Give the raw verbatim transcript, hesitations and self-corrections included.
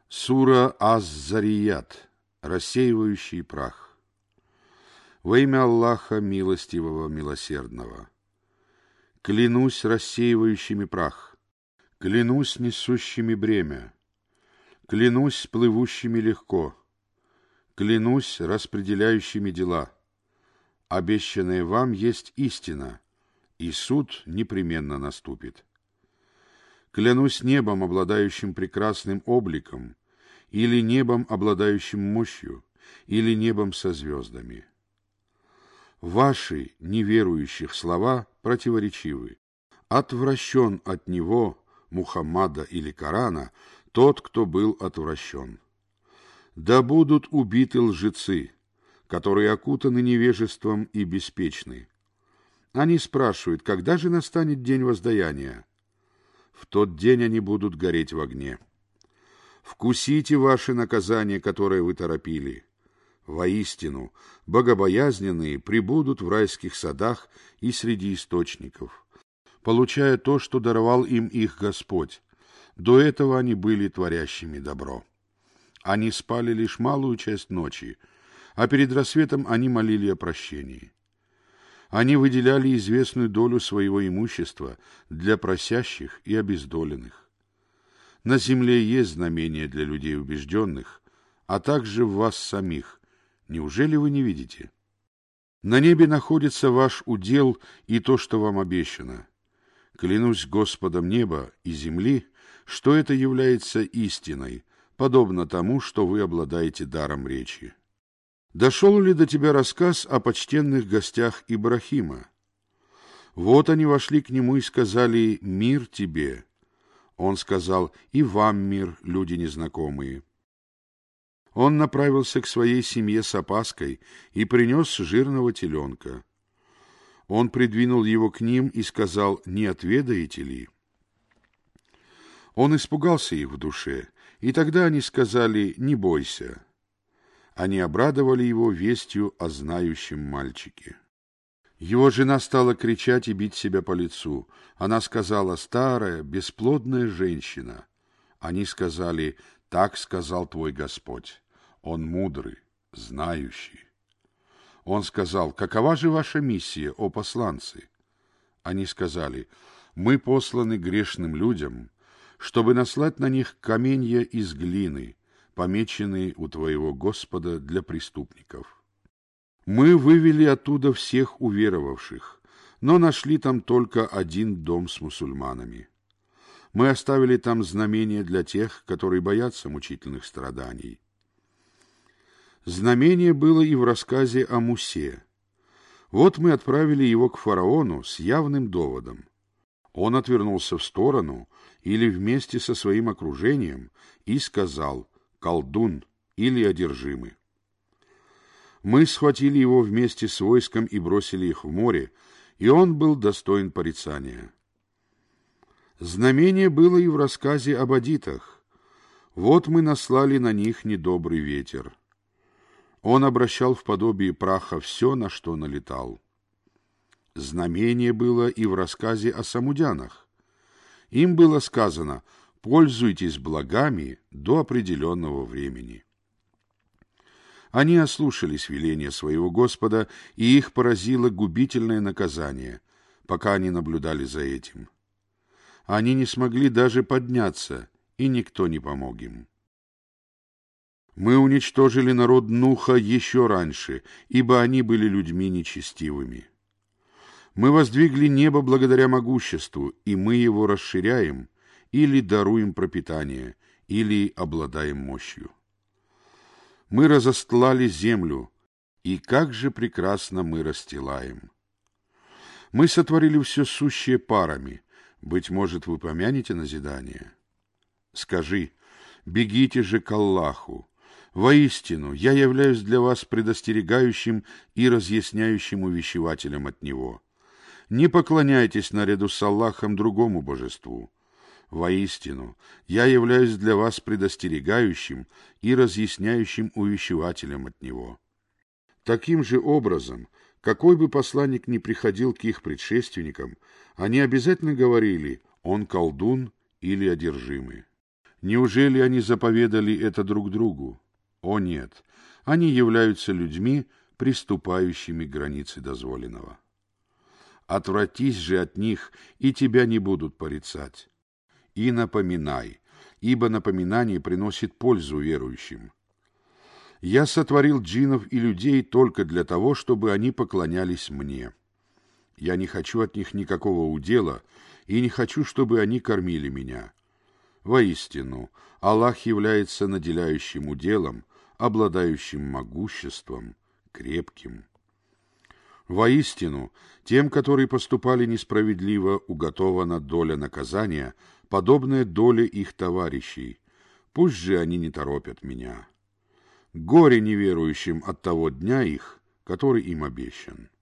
Сура Аз-Зарият, рассеивающий прах. Во имя Аллаха Милостивого, Милосердного. Клянусь рассеивающими прах, клянусь несущими бремя, клянусь плывущими легко, клянусь распределяющими дела. Обещанное вам есть истина, и суд непременно наступит. Клянусь небом, обладающим прекрасным обликом, или небом, обладающим мощью, или небом со звездами. Ваши, неверующих, слова противоречивы. Отвращен от него, Мухаммада или Корана, тот, кто был отвращен. Да будут убиты лжецы, которые окутаны невежеством и беспечны. Они спрашивают, когда же настанет день воздаяния? В тот день они будут гореть в огне. Вкусите ваше наказание, которое вы торопили. Воистину, богобоязненные пребудут в райских садах и среди источников, получая то, что даровал им их Господь. До этого они были творящими добро. Они спали лишь малую часть ночи, а перед рассветом они молили о прощении. Они выделяли известную долю своего имущества для просящих и обездоленных. На земле есть знамения для людей убежденных, а также в вас самих. Неужели вы не видите? На небе находится ваш удел и то, что вам обещано. Клянусь Господом неба и земли, что это является истиной, подобно тому, что вы обладаете даром речи. Дошел ли до тебя рассказ о почтенных гостях Ибрахима? Вот они вошли к нему и сказали: «Мир тебе». Он сказал: «И вам мир, люди незнакомые». Он направился к своей семье с опаской и принес жирного теленка. Он придвинул его к ним и сказал: «Не отведаете ли?» Он испугался их в душе, и тогда они сказали: «Не бойся». Они обрадовали его вестью о знающем мальчике. Его жена стала кричать и бить себя по лицу. Она сказала: «Старая, бесплодная женщина». Они сказали: «Так сказал твой Господь. Он мудрый, знающий». Он сказал: «Какова же ваша миссия, о посланцы?» Они сказали: «Мы посланы грешным людям, чтобы наслать на них каменья из глины, помеченные у твоего Господа для преступников. Мы вывели оттуда всех уверовавших, но нашли там только один дом с мусульманами. Мы оставили там знамение для тех, которые боятся мучительных страданий». Знамение было и в рассказе о Мусе. Вот мы отправили его к фараону с явным доводом. Он отвернулся в сторону или вместе со своим окружением и сказал: «Колдун» или «одержимый». Мы схватили его вместе с войском и бросили их в море, и он был достоин порицания. Знамение было и в рассказе об адитах. Вот мы наслали на них недобрый ветер. Он обращал в подобие праха все, на что налетал. Знамение было и в рассказе о самудянах. Им было сказано: «Пользуйтесь благами до определенного времени». Они ослушались веления своего Господа, и их поразило губительное наказание, пока они наблюдали за этим. Они не смогли даже подняться, и никто не помог им. Мы уничтожили народ Нуха еще раньше, ибо они были людьми нечестивыми. Мы воздвигли небо благодаря могуществу, и мы его расширяем, или даруем пропитание, или обладаем мощью. Мы разостлали землю, и как же прекрасно мы расстилаем. Мы сотворили все сущее парами. Быть может, вы помянете назидание? Скажи: бегите же к Аллаху. Воистину, я являюсь для вас предостерегающим и разъясняющим увещевателем от Него. Не поклоняйтесь наряду с Аллахом другому божеству. Воистину, я являюсь для вас предостерегающим и разъясняющим увещевателем от Него. Таким же образом, какой бы посланник ни приходил к их предшественникам, они обязательно говорили: «Он колдун» или «одержимый». Неужели они заповедали это друг другу? О нет, они являются людьми, приступающими к границе дозволенного. Отвратись же от них, и тебя не будут порицать. И напоминай, ибо напоминание приносит пользу верующим. Я сотворил джиннов и людей только для того, чтобы они поклонялись мне. Я не хочу от них никакого удела, и не хочу, чтобы они кормили меня. Воистину, Аллах является наделяющим уделом, обладающим могуществом, крепким. Воистину, тем, которые поступали несправедливо, уготована доля наказания, подобная доле их товарищей. Пусть же они не торопят меня. Горе неверующим от того дня их, который им обещан.